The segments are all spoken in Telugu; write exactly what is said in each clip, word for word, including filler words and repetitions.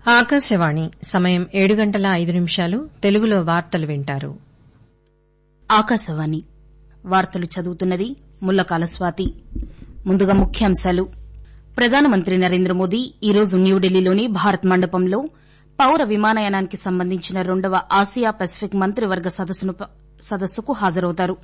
ఆకాశవాణి సమయం ఏడు గంటల ఐదు నిమిషాలు తెలుగులో వార్తలు వింటారు. ఆకాశవాణి వార్తలు చదువుతున్నది ముల్లకాల స్వాతి. ముందుగా ముఖ్యాంశాలు. ప్రధానమంత్రి నరేంద్ర మోదీ ఈరోజు న్యూఢిల్లీలోని భారత్ మండపంలో పౌర విమానయానానికి సంబంధించిన రెండవ ఆసియా పసిఫిక్ మంత్రివర్గ సదస్సుకు హాజరవుతారు.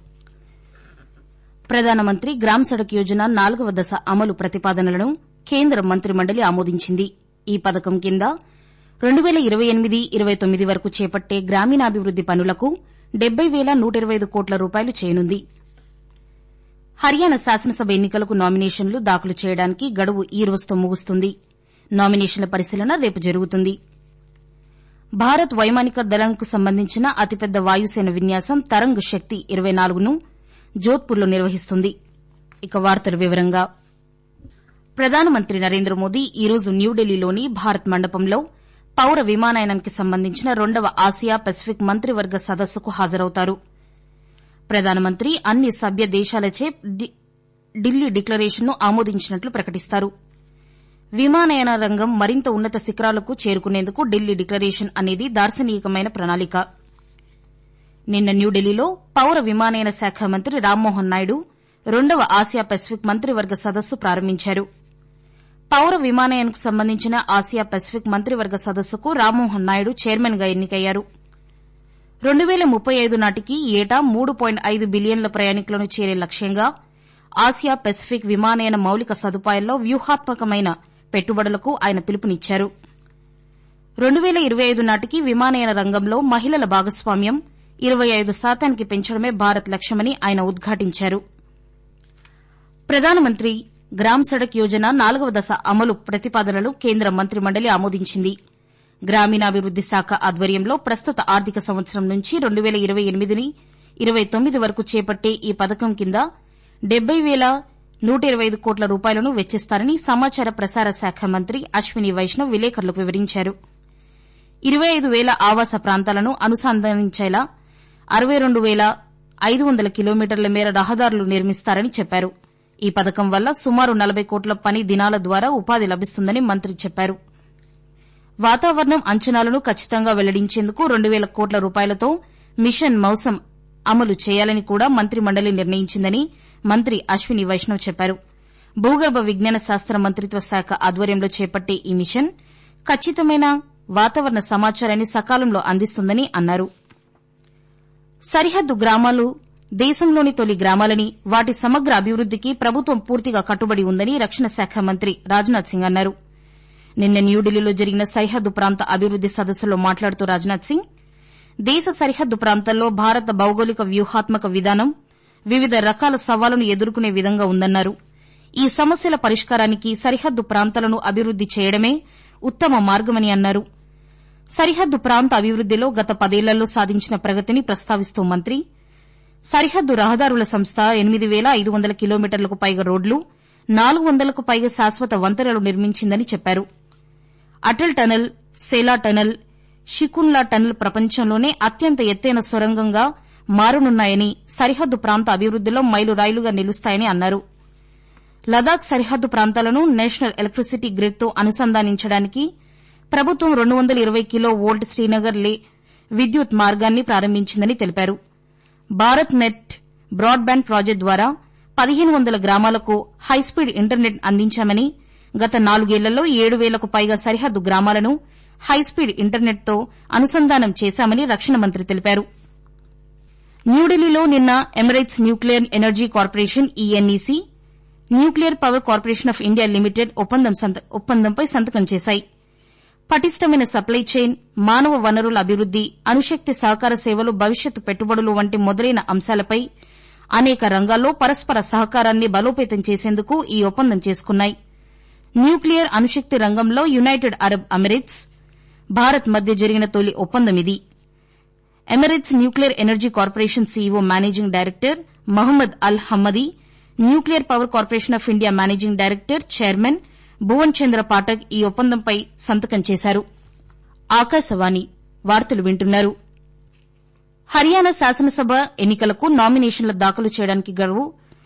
ప్రధానమంత్రి గ్రామ్ సడక్ యోజన నాలుగవ దశ అమలు ప్రతిపాదనలను కేంద్ర మంత్రిమండలి ఆమోదించింది. ఈ పథకం కింద రెండు పేల ఇరవై ఎనిమిది ఇరవై తొమ్మిది వరకు చేపట్టే గ్రామీణాభివృద్ది పనులకు డెబ్బై పేల నూట ఇరవై ఐదు కోట్ల రూపాయలు చేయనుంది. హర్యానా శాసనసభ ఎన్నికలకు నామినేషన్లు దాఖలు చేయడానికి గడువు ఈ రోజుతో ముగుస్తుంది. నామినేషన్ల పరిశీలన రేపు జరుగుతుంది. భారత్ వైమానిక దళంకు సంబంధించిన అతిపెద్ద వాయుసేన విన్యాసం తరంగ్ శక్తి ఇరవై నాలుగును జోధ్పూర్లో నిర్వహిస్తుంది. ఇక వార్తల వివరంగా ప్రధానమంత్రి నరేంద్ర మోదీ ఈరోజు న్యూఢిల్లీలోని భారత్ మండపంలో పౌర విమానయానానికి సంబంధించిన రెండవ ఆసియా పసిఫిక్ మంత్రివర్గ సదస్సుకు హాజరవుతారు. ప్రధానమంత్రి అన్ని సభ్య దేశాలచే ఢిల్లీ డిక్లరేషన్ను ఆమోదించినట్లు ప్రకటిస్తారు. విమానయాన రంగం మరింత ఉన్నత శిఖరాలకు చేరుకునేందుకు ఢిల్లీ డిక్లరేషన్ అనేది దార్శనికమైన ప్రణాళిక. నిన్న న్యూఢిల్లీలో పౌర విమానయాన శాఖ మంత్రి రామ్మోహన్ నాయుడు రెండవ ఆసియా పసిఫిక్ మంత్రివర్గ సదస్సు ప్రారంభించారు. పౌర విమానయానానికి సంబంధించిన ఆసియా పసిఫిక్ మంత్రివర్గ సదస్సుకు రామ్మోహన్ నాయుడు చైర్మన్ గా ఎన్నికయ్యారు. రెండు పేల ముప్పై ఐదు నాటికి ఏటా మూడు పాయింట్ ఐదు బిలియన్ల ప్రయాణికులను చేరే లక్ష్యంగా ఆసియా పసిఫిక్ విమానయాన మౌలిక సదుపాయాల్లో వ్యూహాత్మకమైన పెట్టుబడులకు ఆయన పిలుపునిచ్చారు. రెండు పేల ఇరవై ఐదు నాటికి విమానయాన రంగంలో మహిళల భాగస్వామ్యం ఇరవై ఐదు శాతానికి పెంచడమే భారత్ లక్ష్యమని ఆయన ఉద్ఘాటించారు. ప్రధానమంత్రి గ్రామ్ సడక్ యోజన నాలుగవ దశ అమలు ప్రతిపాదనలు కేంద్ర మంత్రిమండలి ఆమోదించింది. గ్రామీణాభివృద్ది శాఖ ఆధ్వర్యంలో ప్రస్తుత ఆర్థిక సంవత్సరం నుంచి రెండు పేల ఇరవై ఎనిమిది ఇరవై తొమ్మిది వరకు చేపట్టే ఈ పథకం కింద డెబ్బై పేల నూట ఇరవై ఐదు కోట్ల రూపాయలను వెచ్చిస్తారని సమాచార ప్రసార శాఖ మంత్రి అశ్విని వైష్ణవ్ విలేకరులకు వివరించారు. ఇరవై ఐదు పేల ఆవాస ప్రాంతాలను అనుసంధానించేలా అరవై రెండు పేల ఐదు వందల కిలోమీటర్ల మేర రహదారులు నిర్మిస్తారని చెప్పారు. ఈ పథకం వల్ల సుమారు నలభై కోట్ల పని దినాల ద్వారా ఉపాధి లభిస్తుందని మంత్రి చెప్పారు. వాతావరణం అంచనాలను ఖచ్చితంగా వెల్లడించేందుకు రెండు పేల కోట్ల రూపాయలతో మిషన్ మౌసమ్ అమలు చేయాలని కూడా మంత్రిమండలి నిర్ణయించిందని మంత్రి అశ్విని వైష్ణవ్ చెప్పారు. భూగర్భ విజ్ఞాన శాస్త్ర మంత్రిత్వ శాఖ ఆధ్వర్యంలో చేపట్టే ఈ మిషన్ ఖచ్చితమైన వాతావరణ సమాచారాన్ని సకాలంలో అందిస్తుందని అన్నారు. సరిహద్దు గ్రామాలు దేశంలోని తొలి గ్రామాలని, వాటి సమగ్ర అభివృద్దికి ప్రభుత్వం పూర్తిగా కట్టుబడి ఉందని రక్షణ శాఖ మంత్రి రాజ్నాథ్ సింగ్ అన్నారు. నిన్న న్యూఢిల్లీలో జరిగిన సరిహద్దు ప్రాంత అభివృద్ది సదస్సులో మాట్లాడుతూ రాజ్నాథ్ సింగ్ దేశ సరిహద్దు ప్రాంతాల్లో భారత భౌగోళిక వ్యూహాత్మక విధానం వివిధ రకాల సవాళ్లను ఎదుర్కొనే విధంగా ఉందన్నారు. ఈ సమస్యల పరిష్కారానికి సరిహద్దు ప్రాంతాలను అభివృద్ది చేయడమే ఉత్తమ మార్గమని అన్నారు. సరిహద్దు ప్రాంత అభివృద్దిలో గత పదేళ్లలో సాధించిన ప్రగతిని ప్రస్తావిస్తూ మంత్రి సరిహద్దు రహదారుల సంస్థ ఎనిమిది పేల ఐదు వందల కిలోమీటర్లకు పైగా రోడ్లు, నాలుగు వందలకు పైగా శాశ్వత వంతెనలు నిర్మించిందని చెప్పారు. Atal tunnel, Sela tunnel, Shikunla tunnel ప్రపంచంలోనే అత్యంత ఎత్తైన సొరంగంగా మారనున్నాయని, సరిహద్దు ప్రాంత అభివృద్దిలో మైలురాయిలుగా నిలుస్తాయని అన్నారు. లదాఖ్ సరిహద్దు ప్రాంతాలను నేషనల్ ఎలక్టిసిటీ గ్రిడ్తో అనుసంధానించడానికి ప్రభుత్వం రెండు వందల ఇరవై కిలో వోల్ట్ శ్రీనగర్ లే విద్యుత్ మార్గాన్ని ప్రారంభించిందని తెలిపారు. భారత్ నెట్ బ్రాడ్బ్యాండ్ ప్రాజెక్టు ద్వారా పదిహేను వందల గ్రామాలకు హైస్పీడ్ ఇంటర్నెట్ అందించామని, గత నాలుగేళ్లలో ఏడు పేలకు పైగా సరిహద్దు గ్రామాలను హైస్పీడ్ ఇంటర్నెట్తో అనుసంధానం చేశామని రక్షణ మంత్రి తెలిపారు. న్యూఢిల్లీలో నిన్న Emirates nuclear energy corporation ENEC, nuclear power corporation of India limited ఒప్పందంపై సంతకం చేశాయి. పటిష్టమైన సప్లై చైన్, మానవ వనరుల అభివృద్ది, అణుశక్తి సహకార సేవలు, భవిష్యత్తు పెట్టుబడులు వంటి మొదలైన అంశాలపై అనేక రంగాల్లో పరస్పర సహకారాన్ని బలోపేతం చేసేందుకు ఈ ఒప్పందం చేసుకున్నాయి. న్యూక్లియర్ అణుశక్తి రంగంలో యునైటెడ్ అరబ్ ఎమిరేట్స్, భారత్ మధ్య జరిగిన తొలి ఒప్పందం ఇది. Emirates nuclear energy corporation CEO managing director Mohammed Al Hammadi, nuclear power corporation of India managing director, chairman Bhuvan Chandra Pathak ఈ ఒప్పందంపై సంతకం చేశారు. ఆకాశవాణి వార్తలు వింటున్నారు. హర్యానా శాసనసభ ఎన్నికలకు నామినేషన్ల దాఖలు చేయడానికి గడువు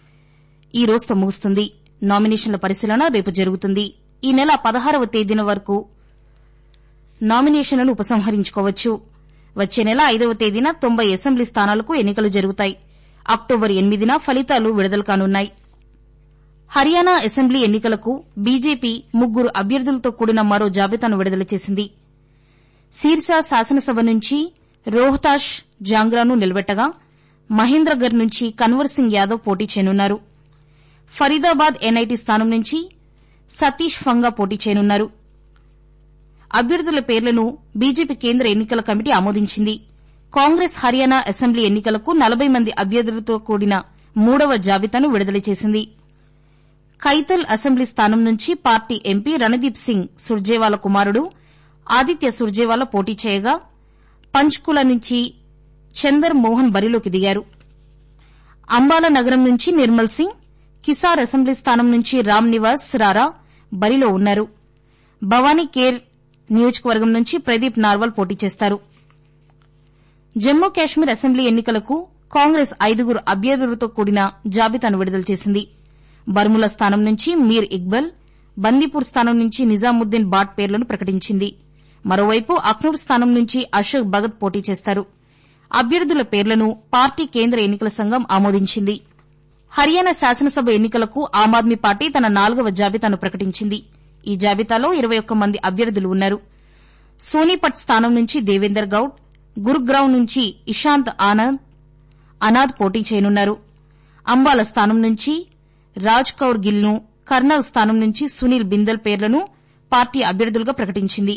ఈ రోజుతో ముగుస్తుంది. నామినేషన్ల పరిశీలన రేపు జరుగుతుంది. ఈ నెల పదహారవ తేదీన వరకు నామినేషన్లను ఉపసంహరించుకోవచ్చు. వచ్చే నెల ఐదవ తేదీన తొంభై అసెంబ్లీ స్థానాలకు ఎన్నికలు జరుగుతాయి. అక్టోబర్ ఎనిమిదిన ఫలితాలు విడుదల కానున్నాయి. హర్యానా అసెంబ్లీ ఎన్నికలకు బీజేపీ ముగ్గురు అభ్యర్థులతో కూడిన మరో జాబితాను విడుదల చేసింది. సిర్సా శాసనసభ నుంచి రోహ్తాష్ జాంగ్రాను నిలబెట్టగా మహేంద్రగర్ నుంచి కన్వర్ సింగ్ యాదవ్ పోటీ చేయనున్నారు. ఫరీదాబాద్ ఎన్ఐటీ స్థానం నుంచి సతీష్ ఫంగా పోటీ చేయనున్నారు. అభ్యర్థుల పేర్లను బీజేపీ కేంద్ర ఎన్నికల కమిటీ ఆమోదించింది. కాంగ్రెస్ హర్యానా అసెంబ్లీ ఎన్నికలకు నలభై మంది అభ్యర్థులతో కూడిన మూడవ జాబితాను విడుదల చేసింది. కైతల్ అసెంబ్లీ స్థానం నుంచి పార్టీ ఎంపీ రణదీప్ సింగ్ సుర్జేవాలా కుమారుడు ఆదిత్య సుర్జేవాలా పోటీ చేయగా పంచ్కుల నుంచి చందర్ మోహన్ బరిలోకి దిగారు. అంబాలా నగరం నుంచి నిర్మల్ సింగ్, కిసార్ అసెంబ్లీ స్థానం నుంచి రామ్ నివాస్ రారా బరిలో ఉన్నారు. భవానీ కేర్ నియోజకవర్గం నుంచి ప్రదీప్ నార్వాల్ పోటీ చేస్తారు. జమ్మూ కాశ్మీర్ అసెంబ్లీ ఎన్నికలకు కాంగ్రెస్ ఐదుగురు అభ్యర్థులతో కూడిన జాబితాను విడుదల చేసింది. బర్ముల స్థానం నుంచి మీర్ ఇక్బల్, బందీపూర్ స్థానం నుంచి నిజాముద్దీన్ బాట్ పేర్లను ప్రకటించింది. మరోవైపు అఖ్నూర్ స్థానం నుంచి అశోక్ భగత్ పోటీ చేస్తారు. అభ్యర్థుల పేర్లను పార్టీ కేంద్ర ఎన్నికల సంఘం ఆమోదించింది. హర్యానా శాసనసభ ఎన్నికలకు ఆమ్ ఆద్మీ పార్టీ తన నాలుగవ జాబితాను ప్రకటించింది. ఈ జాబితాలో ఇరవై ఒక్క మంది అభ్యర్థులు ఉన్నారు. సోనీపట్ స్థానం నుంచి దేవేందర్ గౌడ్, గురుగ్రామ్ నుంచి ఇషాంత్ ఆనంద్ అనాథ్ పోటీ చేయనున్నారు. అంబాల స్థానం నుంచి రాజ్ కౌర్ గిల్ను, కర్నల్ స్థానం నుంచి సునీల్ బిందల్ పేర్లను పార్టీ అభ్యర్థులుగా ప్రకటించింది.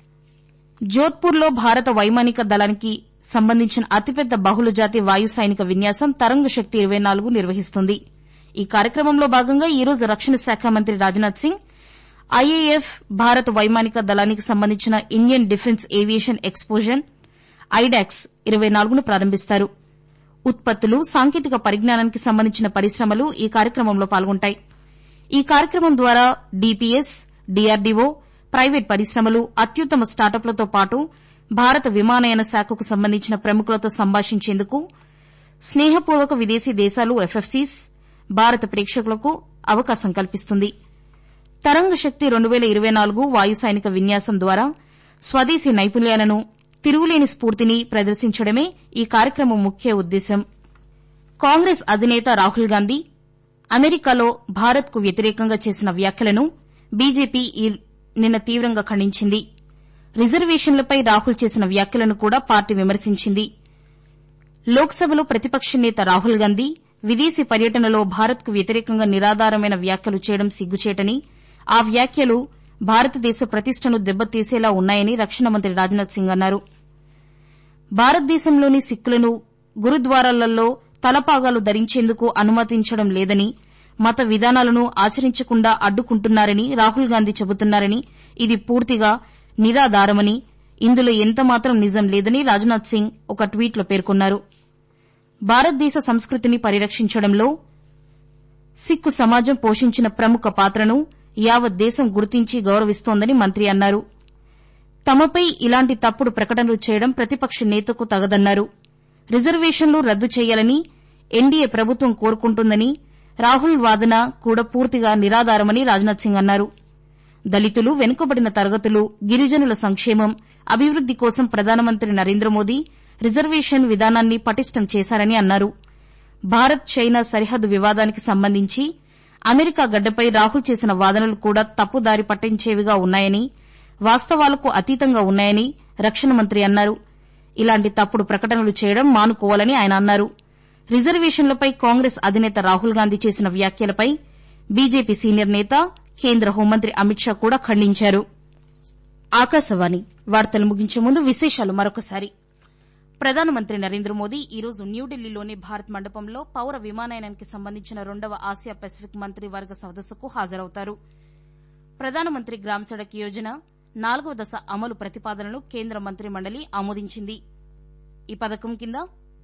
జోధ్పూర్లో భారత వైమానిక దళానికి సంబంధించిన అతిపెద్ద బహుళజాతి వాయు సైనిక విన్యాసం తరంగ్ శక్తి ఇరవై నాలుగు నిర్వహిస్తుంది. ఈ కార్యక్రమంలో భాగంగా ఈ రోజు రక్షణ శాఖ మంత్రి రాజ్నాథ్ సింగ్ ఐఏఎఫ్ భారత వైమానిక దళానికి సంబంధించిన Indian defence aviation exposition IDEX ఇరవై నాలుగును ప్రారంభిస్తారు. ఉత్పత్తులు, సాంకేతిక పరిజ్ఞానానికి సంబంధించిన పరిశ్రమలు ఈ కార్యక్రమంలో పాల్గొంటాయి. ఈ కార్యక్రమం ద్వారా డీపీఎస్, డీఆర్డీఓ, ప్రైవేట్ పరిశ్రమలు, అత్యుత్తమ స్టార్టప్లతో పాటు భారత విమానయాన శాఖకు సంబంధించిన ప్రముఖులతో సంభాషించేందుకు స్నేహపూర్వక విదేశీ దేశాలు ఎఫ్ఎఫ్సీస్ భారత ప్రేక్షకులకు అవకాశం కల్పిస్తుంది. తరంగ్ శక్తి రెండు వేల ఇరవై నాలుగు వాయు సైనిక విన్యాసం ద్వారా స్వదేశీ నైపుణ్యాలను, తిరుగులేని స్ఫూర్తిని ప్రదర్శించడమే ఈ కార్యక్రమం ముఖ్య ఉద్దేశం. కాంగ్రెస్ అధినేత రాహుల్ గాంధీ అమెరికాలో భారత్కు వ్యతిరేకంగా చేసిన వ్యాఖ్యలను బీజేపీ నిన్న తీవ్రంగా ఖండించింది. రిజర్వేషన్లపై రాహుల్ చేసిన వ్యాఖ్యలను కూడా పార్టీ విమర్శించింది. లోక్సభలో ప్రతిపక్ష నేత రాహుల్ గాంధీ విదేశీ పర్యటనలో భారత్కు వ్యతిరేకంగా నిరాధారమైన వ్యాఖ్యలు చేయడం సిగ్గుచేటని, ఆ వ్యాఖ్యలు భారతదేశ ప్రతిష్టను దెబ్బతీసేలా ఉన్నాయని రక్షణ మంత్రి రాజ్నాథ్ సింగ్ అన్నారు. భారతదేశంలోని సిక్కులను గురుద్వారాలలో తలపాగాలు ధరించేందుకు అనుమతించడం లేదని, మత విధానాలను ఆచరించకుండా అడ్డుకుంటున్నారని రాహుల్ గాంధీ చెబుతున్నారని, ఇది పూర్తిగా నిరాధారమని, ఇందులో ఎంతమాత్రం నిజం లేదని రాజ్నాథ్ సింగ్ ఒక ట్వీట్లో పేర్కొన్నారు. భారతదేశ సంస్కృతిని పరిరక్షించడంలో సిక్కు సమాజం పోషించిన ప్రముఖ పాత్రను యావత్ దేశం గుర్తించి గౌరవిస్తోందని మంత్రి అన్నారు. తమపై ఇలాంటి తప్పుడు ప్రకటనలు చేయడం ప్రతిపక్ష నేతకు తగదన్నారు. రిజర్వేషన్లు రద్దు చేయాలని ఎన్డీఏ ప్రభుత్వం కోరుకుంటుందని, రాహుల్ వాదన కూడా పూర్తిగా నిరాధారమని రాజ్నాథ్ సింగ్ అన్నారు. దళితులు, వెనుకబడిన తరగతులు, గిరిజనుల సంక్షేమం, అభివృద్ది కోసం ప్రధానమంత్రి నరేంద్ర మోదీ రిజర్వేషన్ విధానాన్ని పటిష్టం చేశారని అన్నారు. భారత్ చైనా సరిహద్దు వివాదానికి సంబంధించి అమెరికా గడ్డపై రాహుల్ చేసిన వాదనలు కూడా తప్పుదారి పట్టించేవిగా ఉన్నాయని, వాస్తవాలకు అతీతంగా ఉన్నాయని రక్షణ మంత్రి అన్నారు. ఇలాంటి తప్పుడు ప్రకటనలు చేయడం మానుకోవాలని ఆయన అన్నారు. రిజర్వేషన్లపై కాంగ్రెస్ అధినేత రాహుల్ గాంధీ చేసిన వ్యాఖ్యలపై బీజేపీ సీనియర్ నేత, కేంద్ర హోంమంత్రి అమిత్ షా కూడా ఖండించారు. ఆకాశవాణి వార్తలు ముగించే ముందు విశేషాలు మరొకసారి. ప్రధానమంత్రి నరేంద్ర మోదీ ఈ రోజు న్యూఢిల్లీలోని భారత్ మండపంలో పౌర విమానయానానికి సంబంధించిన రెండవ ఆసియా పెసిఫిక్ మంత్రివర్గ సదస్సుకు హాజరవుతారు. ప్రధానమంత్రి గ్రామ్ సడక్ యోజన నాలుగవ దశ అమలు ప్రతిపాదనను కేంద్ర మంత్రి మండలి ఆమోదించింది. ఈ పథకం కింద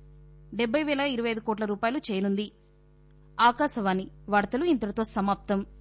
డెబ్బై వేల ఇరవై ఐదు కోట్ల రూపాయలు చేయనుంది. ఆకాశవాణి వార్తలు ఇంతటితో సమాప్తం.